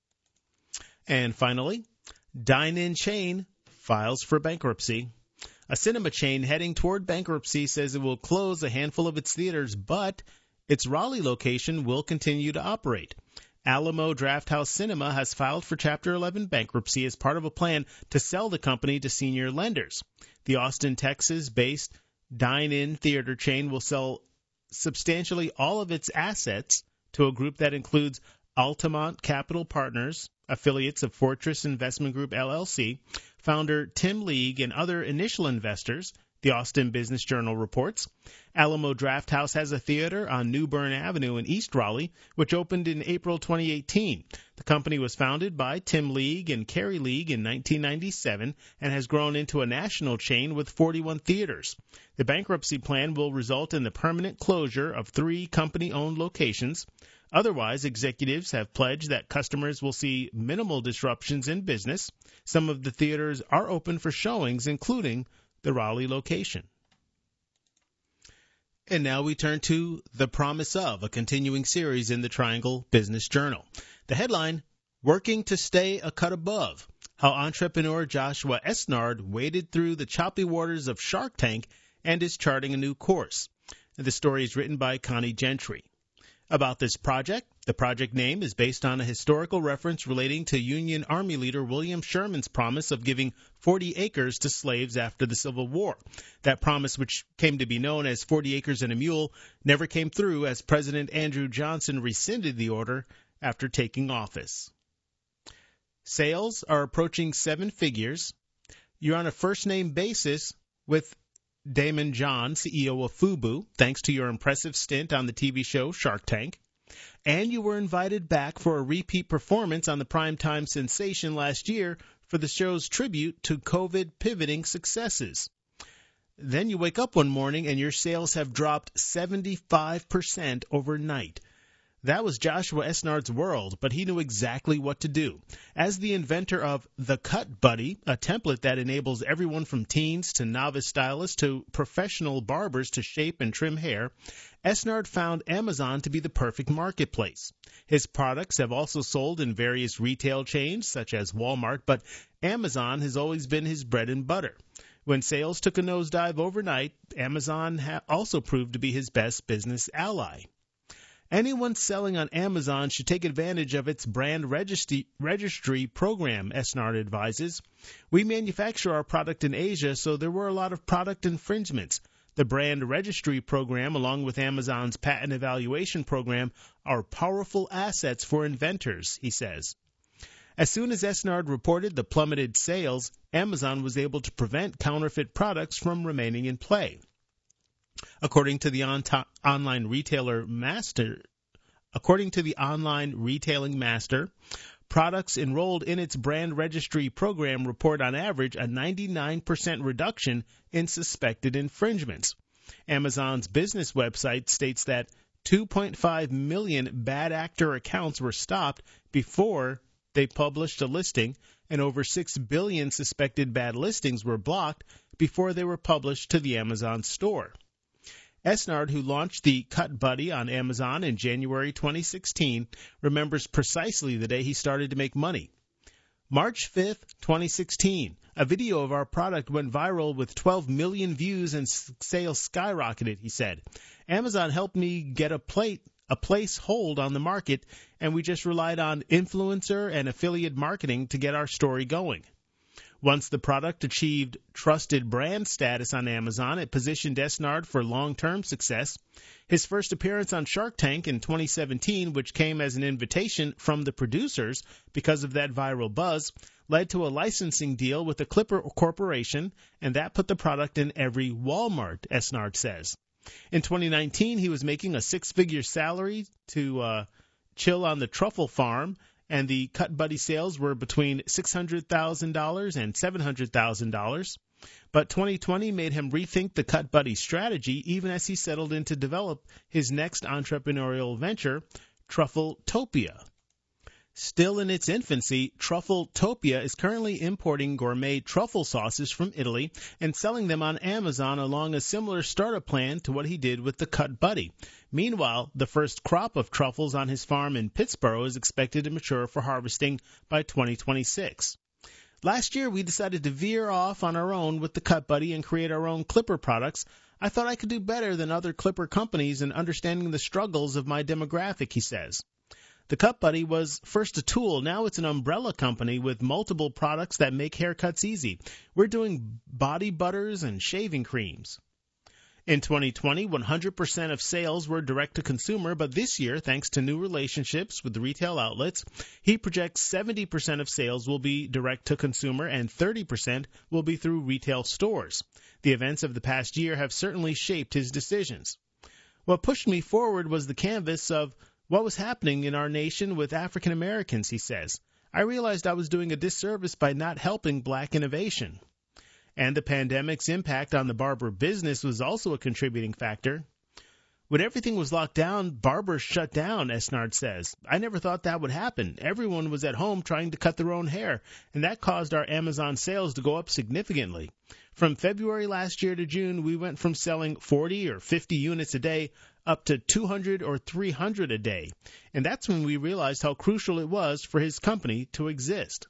And finally, Dine-In chain files for bankruptcy. A cinema chain heading toward bankruptcy says it will close a handful of its theaters, but its Raleigh location will continue to operate. Alamo Drafthouse Cinema has filed for Chapter eleven bankruptcy as part of a plan to sell the company to senior lenders. The Austin, Texas-based dine-in theater chain will sell substantially all of its assets to a group that includes Altamont Capital Partners, affiliates of Fortress Investment Group, L L C, founder Tim League, and other initial investors, the Austin Business Journal reports. Alamo Drafthouse has a theater on New Bern Avenue in East Raleigh, which opened in April twenty eighteen. The company was founded by Tim League and Carrie League in nineteen ninety-seven and has grown into a national chain with forty-one theaters. The bankruptcy plan will result in the permanent closure of three company-owned locations. Otherwise, executives have pledged that customers will see minimal disruptions in business. Some of the theaters are open for showings, including the Raleigh location. And now we turn to The Promise Of, a continuing series in the Triangle Business Journal. The headline, Working to Stay a Cut Above, how entrepreneur Joshua Esnard waded through the choppy waters of Shark Tank and is charting a new course. And the story is written by Connie Gentry. About this project, the project name is based on a historical reference relating to Union Army leader William Sherman's promise of giving forty acres to slaves after the Civil War. That promise, which came to be known as forty acres and a mule, never came through as President Andrew Johnson rescinded the order after taking office. Sales are approaching seven figures. You're on a first-name basis with Daymond John, C E O of FUBU, thanks to your impressive stint on the T V show Shark Tank. And you were invited back for a repeat performance on the primetime sensation last year for the show's tribute to COVID pivoting successes. Then you wake up one morning and your sales have dropped seventy-five percent overnight. That was Joshua Esnard's world, but he knew exactly what to do. As the inventor of The Cut Buddy, a template that enables everyone from teens to novice stylists to professional barbers to shape and trim hair, Esnard found Amazon to be the perfect marketplace. His products have also sold in various retail chains such as Walmart, but Amazon has always been his bread and butter. When sales took a nosedive overnight, Amazon ha- also proved to be his best business ally. Anyone selling on Amazon should take advantage of its brand registry, registry program, Esnard advises. We manufacture our product in Asia, so there were a lot of product infringements. The brand registry program, along with Amazon's patent evaluation program, are powerful assets for inventors, he says. As soon as Esnard reported the plummeted sales, Amazon was able to prevent counterfeit products from remaining in play. According to the on to- online retailer master, according to the online retailing master, products enrolled in its brand registry program report on average a ninety-nine percent reduction in suspected infringements. Amazon's business website states that two point five million bad actor accounts were stopped before they published a listing, and over six billion suspected bad listings were blocked before they were published to the Amazon store. Esnard, who launched the Cut Buddy on Amazon in January twenty sixteen, remembers precisely the day he started to make money. March fifth, twenty sixteen, a video of our product went viral with twelve million views and sales skyrocketed, he said. Amazon helped me get a plate, a place hold on the market, and we just relied on influencer and affiliate marketing to get our story going. Once the product achieved trusted brand status on Amazon, it positioned Esnard for long-term success. His first appearance on Shark Tank in twenty seventeen, which came as an invitation from the producers because of that viral buzz, led to a licensing deal with the Clipper Corporation, and that put the product in every Walmart, Esnard says. In twenty nineteen, he was making a six-figure salary to uh, chill on the truffle farm, and the Cut Buddy sales were between six hundred thousand dollars and seven hundred thousand dollars. But twenty twenty made him rethink the Cut Buddy strategy even as he settled in to develop his next entrepreneurial venture, Truffletopia. Still in its infancy, Truffletopia is currently importing gourmet truffle sauces from Italy and selling them on Amazon along a similar startup plan to what he did with the Cut Buddy. Meanwhile, the first crop of truffles on his farm in Pittsburgh is expected to mature for harvesting by twenty twenty-six. Last year, we decided to veer off on our own with the Cut Buddy and create our own Clipper products. I thought I could do better than other Clipper companies in understanding the struggles of my demographic, he says. The Cut Buddy was first a tool. Now it's an umbrella company with multiple products that make haircuts easy. We're doing body butters and shaving creams. In twenty twenty, one hundred percent of sales were direct-to-consumer, but this year, thanks to new relationships with the retail outlets, he projects seventy percent of sales will be direct-to-consumer and thirty percent will be through retail stores. The events of the past year have certainly shaped his decisions. What pushed me forward was the canvas of what was happening in our nation with African Americans, he says. I realized I was doing a disservice by not helping black innovation. And the pandemic's impact on the barber business was also a contributing factor. When everything was locked down, barbers shut down, Esnard says. I never thought that would happen. Everyone was at home trying to cut their own hair, and that caused our Amazon sales to go up significantly. From February last year to June, we went from selling forty or fifty units a day up to two hundred or three hundred a day. And that's when we realized how crucial it was for his company to exist.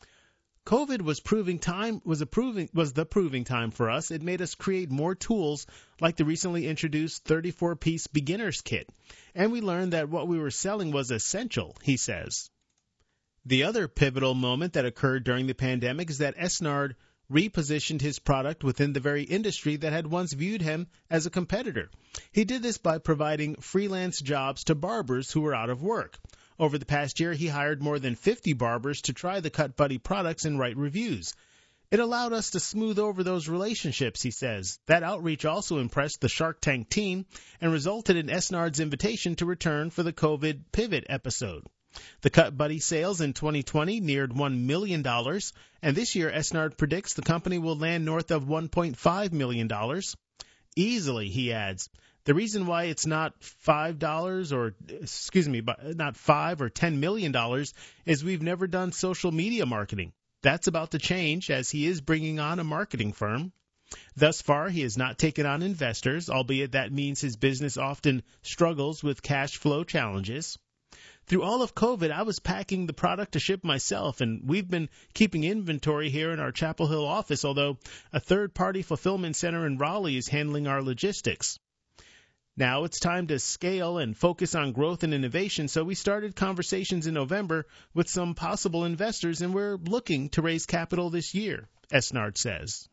COVID was proving time was a proving was the proving time for us. It made us create more tools like the recently introduced thirty-four piece beginner's kit. And we learned that what we were selling was essential, he says. The other pivotal moment that occurred during the pandemic is that Esnard repositioned his product within the very industry that had once viewed him as a competitor. He did this by providing freelance jobs to barbers who were out of work. Over the past year, he hired more than fifty barbers to try the Cut Buddy products and write reviews. It allowed us to smooth over those relationships, he says. That outreach also impressed the Shark Tank team and resulted in Esnard's invitation to return for the COVID pivot episode. The Cut Buddy sales in twenty twenty neared one million dollars, and this year Esnard predicts the company will land north of one point five million dollars. Easily, he adds. The reason why it's not five dollars or, excuse me, not five or ten million dollars is we've never done social media marketing. That's about to change as he is bringing on a marketing firm. Thus far, he has not taken on investors, albeit that means his business often struggles with cash flow challenges. Through all of COVID, I was packing the product to ship myself, and we've been keeping inventory here in our Chapel Hill office, although a third-party fulfillment center in Raleigh is handling our logistics. Now it's time to scale and focus on growth and innovation, so we started conversations in November with some possible investors, and we're looking to raise capital this year, Esnard says.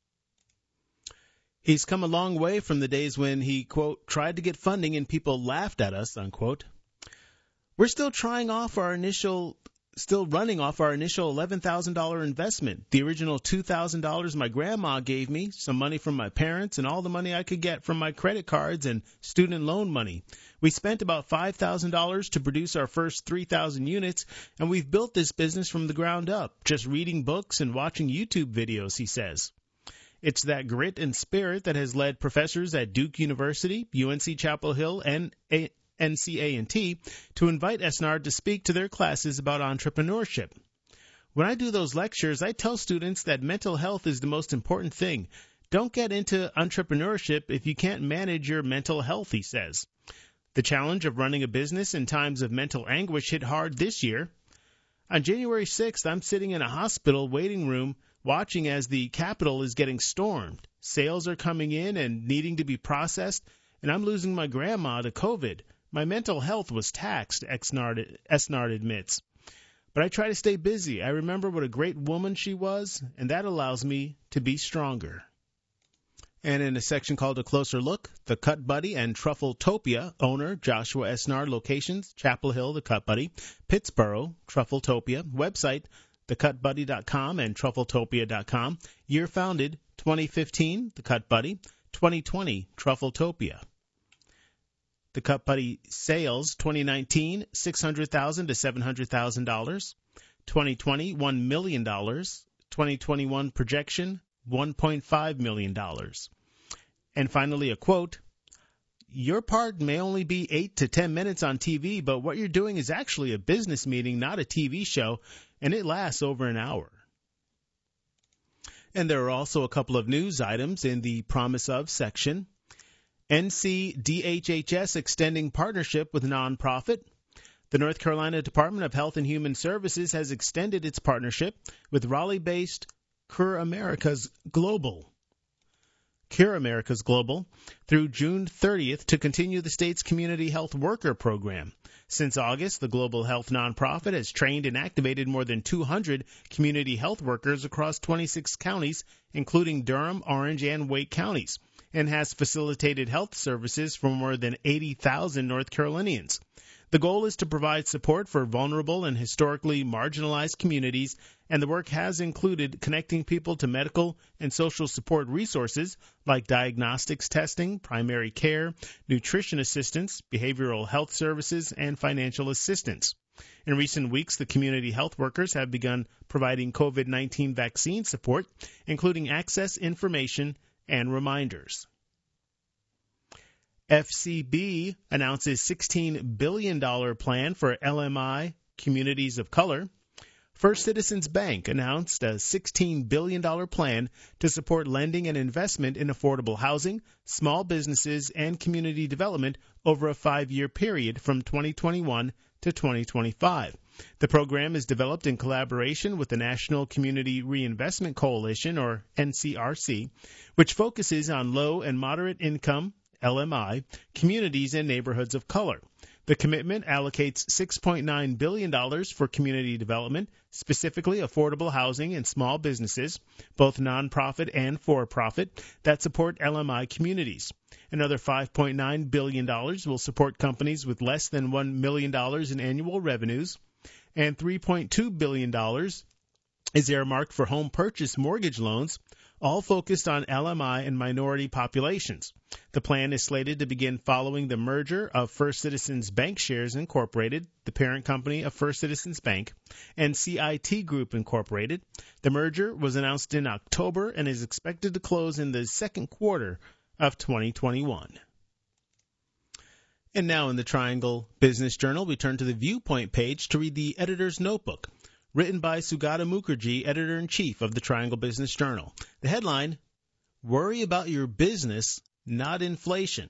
He's come a long way from the days when he, quote, tried to get funding and people laughed at us, unquote. We're still trying off our initial, still running off our initial eleven thousand dollars investment. The original two thousand dollars my grandma gave me, some money from my parents, and all the money I could get from my credit cards and student loan money. We spent about five thousand dollars to produce our first three thousand units, and we've built this business from the ground up, just reading books and watching YouTube videos, he says. It's that grit and spirit that has led professors at Duke University, U N C Chapel Hill, and a N C A and T to invite Esnard to speak to their classes about entrepreneurship. When I do those lectures, I tell students that mental health is the most important thing. Don't get into entrepreneurship if you can't manage your mental health, he says. The challenge of running a business in times of mental anguish hit hard this year. On January sixth, I'm sitting in a hospital waiting room watching as the Capitol is getting stormed. Sales are coming in and needing to be processed, and I'm losing my grandma to COVID. My mental health was taxed, Esnard admits. But I try to stay busy. I remember what a great woman she was, and that allows me to be stronger. And in a section called A Closer Look, The Cut Buddy and Truffletopia owner Joshua Esnard, locations, Chapel Hill, The Cut Buddy, Pittsburgh, Truffletopia, website, the cut buddy dot com and truffletopia dot com, year founded, twenty fifteen, The Cut Buddy, twenty twenty, Truffletopia. The Cut Buddy sales, twenty nineteen, six hundred thousand dollars to seven hundred thousand dollars. twenty twenty, one million dollars. twenty twenty-one projection, one point five million dollars. And finally, a quote, your part may only be eight to ten minutes on T V, but what you're doing is actually a business meeting, not a T V show, and it lasts over an hour. And there are also a couple of news items in the Promise Of section. N C D H H S extending partnership with nonprofit. The North Carolina Department of Health and Human Services has extended its partnership with Raleigh-based Cure Americas Global. Cure Americas Global, through June thirtieth to continue the state's community health worker program. Since August, the Global Health nonprofit has trained and activated more than two hundred community health workers across twenty-six counties, including Durham, Orange, and Wake counties, and has facilitated health services for more than eighty thousand North Carolinians. The goal is to provide support for vulnerable and historically marginalized communities, and the work has included connecting people to medical and social support resources like diagnostics testing, primary care, nutrition assistance, behavioral health services, and financial assistance. In recent weeks, the community health workers have begun providing COVID nineteen vaccine support, including access information and reminders. F C B announces sixteen billion dollars plan for L M I communities of color. First Citizens Bank announced a sixteen billion dollars plan to support lending and investment in affordable housing, small businesses, and community development over a five-year period from twenty twenty-one to twenty twenty-five. The program is developed in collaboration with the National Community Reinvestment Coalition, or N C R C, which focuses on low and moderate income L M I, communities and neighborhoods of color. The commitment allocates six point nine billion dollars for community development, specifically affordable housing and small businesses, both nonprofit and for-profit, that support L M I communities. Another five point nine billion dollars will support companies with less than one million dollars in annual revenues, and three point two billion dollars is earmarked for home purchase mortgage loans, all focused on L M I and minority populations. The plan is slated to begin following the merger of First Citizens Bancshares Incorporated, the parent company of First Citizens Bank, and C I T Group Incorporated. The merger was announced in October and is expected to close in the second quarter of twenty twenty-one. And now in the Triangle Business Journal, we turn to the Viewpoint page to read the editor's notebook, written by Sugata Mukherjee, editor-in-chief of the Triangle Business Journal. The headline, Worry About Your Business, Not Inflation.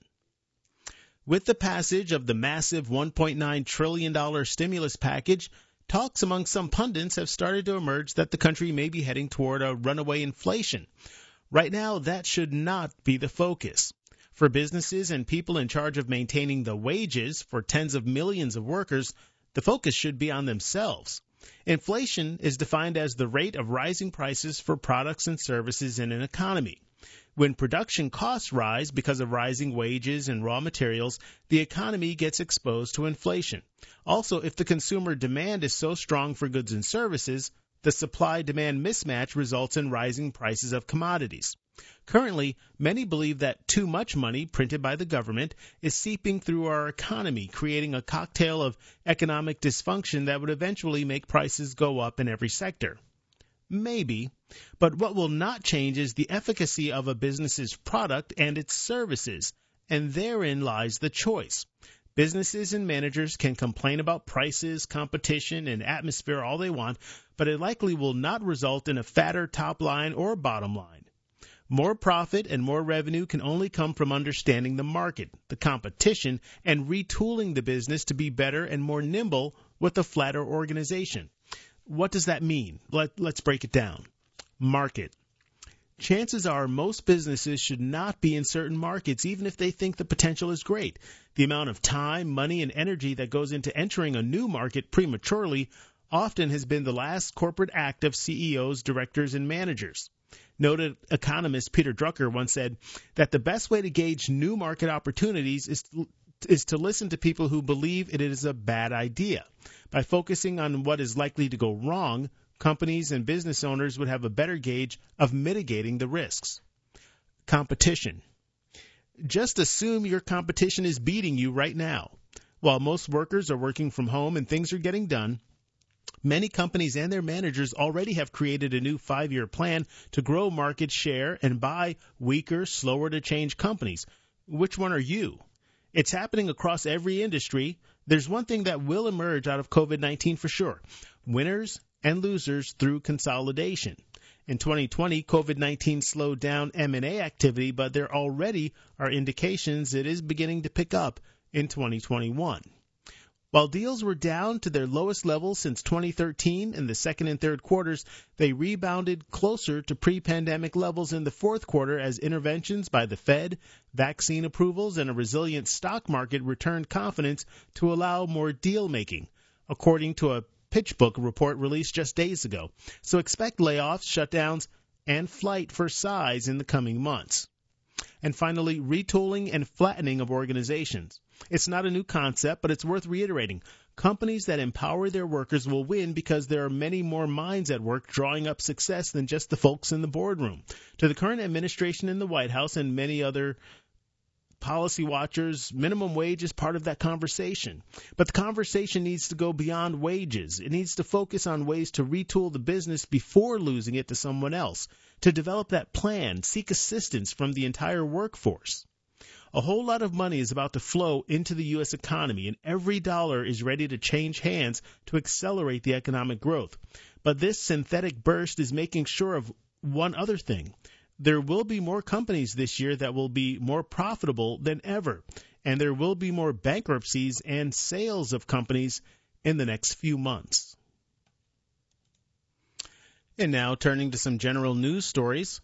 With the passage of the massive one point nine trillion dollars stimulus package, talks among some pundits have started to emerge that the country may be heading toward a runaway inflation. Right now, that should not be the focus. For businesses and people in charge of maintaining the wages for tens of millions of workers, the focus should be on themselves. Inflation is defined as the rate of rising prices for products and services in an economy. When production costs rise because of rising wages and raw materials, the economy gets exposed to inflation. Also, if the consumer demand is so strong for goods and services, the supply-demand mismatch results in rising prices of commodities. Currently, many believe that too much money printed by the government is seeping through our economy, creating a cocktail of economic dysfunction that would eventually make prices go up in every sector. Maybe, but what will not change is the efficacy of a business's product and its services, and therein lies the choice. Businesses and managers can complain about prices, competition, and atmosphere all they want, but it likely will not result in a fatter top line or bottom line. More profit and more revenue can only come from understanding the market, the competition, and retooling the business to be better and more nimble with a flatter organization. What does that mean? Let, let's break it down. Market. Chances are most businesses should not be in certain markets, even if they think the potential is great. The amount of time, money, and energy that goes into entering a new market prematurely often has been the last corporate act of C E Os, directors, and managers. Noted economist Peter Drucker once said that the best way to gauge new market opportunities is to, is to listen to people who believe it is a bad idea. By focusing on what is likely to go wrong, companies and business owners would have a better gauge of mitigating the risks. Competition. Just assume your competition is beating you right now. While most workers are working from home and things are getting done, many companies and their managers already have created a new five-year plan to grow market share and buy weaker, slower-to-change companies. Which one are you? It's happening across every industry. There's one thing that will emerge out of COVID nineteen for sure: winners and losers through consolidation. In twenty twenty, COVID nineteen slowed down M and A activity, but there already are indications it is beginning to pick up in twenty twenty-one. While deals were down to their lowest levels since twenty thirteen in the second and third quarters, they rebounded closer to pre-pandemic levels in the fourth quarter as interventions by the Fed, vaccine approvals, and a resilient stock market returned confidence to allow more deal-making, according to a PitchBook report released just days ago. So expect layoffs, shutdowns, and flight for size in the coming months. And finally, retooling and flattening of organizations. It's not a new concept, but it's worth reiterating. Companies that empower their workers will win because there are many more minds at work drawing up success than just the folks in the boardroom. To the current administration in the White House and many other policy watchers, minimum wage is part of that conversation. But the conversation needs to go beyond wages. It needs to focus on ways to retool the business before losing it to someone else, to develop that plan, seek assistance from the entire workforce. A whole lot of money is about to flow into the U S economy, and every dollar is ready to change hands to accelerate the economic growth. But this synthetic burst is making sure of one other thing. There will be more companies this year that will be more profitable than ever, and there will be more bankruptcies and sales of companies in the next few months. And now turning to some general news stories.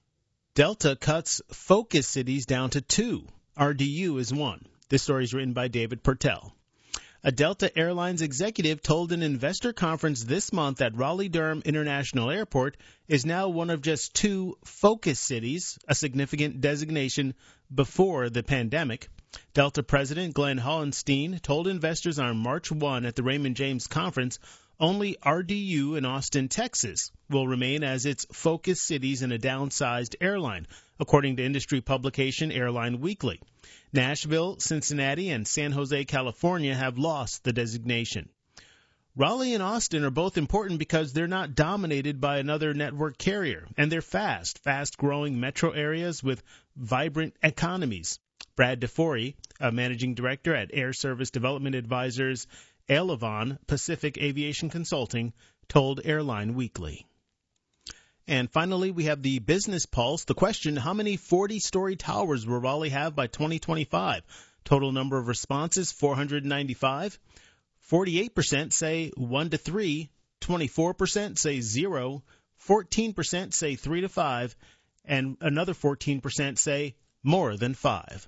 Delta cuts focus cities down to two. R D U is one. This story is written by David Pertel. A Delta Airlines executive told an investor conference this month that Raleigh-Durham International Airport is now one of just two focus cities, a significant designation before the pandemic. Delta President Glenn Hollenstein told investors on March first at the Raymond James Conference only R D U in Austin, Texas, will remain as its focus cities in a downsized airline, according to industry publication Airline Weekly. Nashville, Cincinnati, and San Jose, California have lost the designation. Raleigh and Austin are both important because they're not dominated by another network carrier, and they're fast, fast-growing metro areas with vibrant economies. Brad DeFori, a managing director at Air Service Development Advisors Aileron Pacific Aviation Consulting, told Airline Weekly. And finally, we have the Business Pulse. The question, how many forty-story towers will Raleigh have by twenty twenty-five? Total number of responses, four hundred ninety-five. forty-eight percent say one to three. twenty-four percent say zero. fourteen percent say three to five. And another fourteen percent say more than five.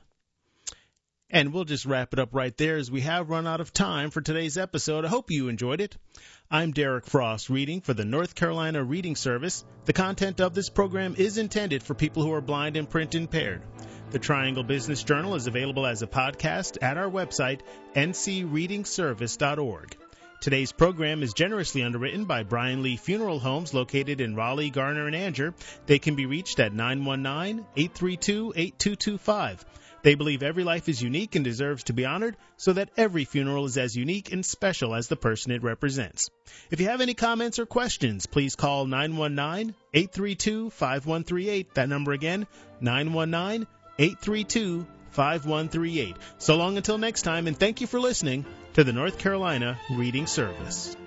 And we'll just wrap it up right there as we have run out of time for today's episode. I hope you enjoyed it. I'm Derek Frost, reading for the North Carolina Reading Service. The content of this program is intended for people who are blind and print impaired. The Triangle Business Journal is available as a podcast at our website, n c reading service dot org. Today's program is generously underwritten by Brian Lee Funeral Homes located in Raleigh, Garner, and Anger. They can be reached at nine one nine, eight three two, eight two two five. They believe every life is unique and deserves to be honored, so that every funeral is as unique and special as the person it represents. If you have any comments or questions, please call nine one nine, eight three two, five one three eight. That number again, nine one nine, eight three two, five one three eight. So long until next time, and thank you for listening to the North Carolina Reading Service.